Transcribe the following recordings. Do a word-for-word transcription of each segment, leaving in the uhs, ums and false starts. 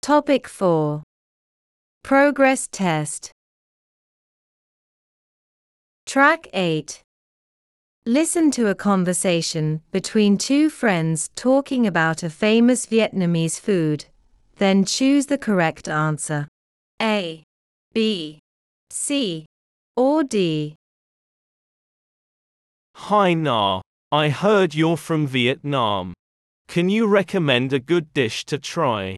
Topic four. Progress test. Track eight. Listen to a conversation between two friends talking about a famous Vietnamese food. Then choose the correct answer. A, B, C, or D. Hi Na, I heard you're from Vietnam. Can you recommend a good dish to try?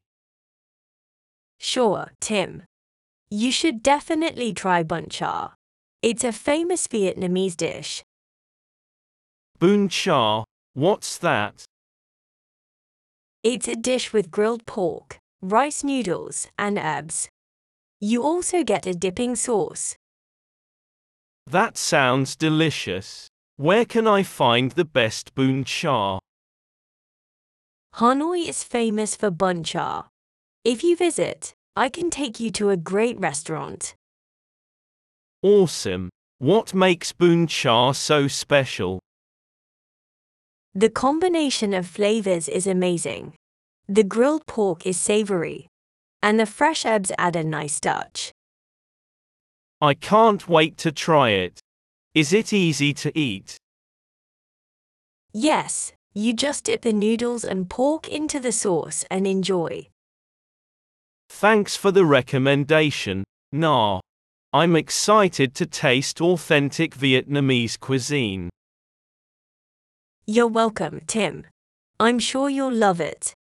Sure, Tim. You should definitely try bun cha. It's a famous Vietnamese dish. Bún chả, what's that? It's a dish with grilled pork, rice noodles, and herbs. You also get a dipping sauce. That sounds delicious. Where can I find the best bún chả? Hanoi is famous for bun cha. If you visit, I can take you to a great restaurant. Awesome. What makes bún chả so special? The combination of flavors is amazing. The grilled pork is savory, and the fresh herbs add a nice touch. I can't wait to try it. Is it easy to eat? Yes, you just dip the noodles and pork into the sauce and enjoy. Thanks for the recommendation, Na. I'm excited to taste authentic Vietnamese cuisine. You're welcome, Tim. I'm sure you'll love it.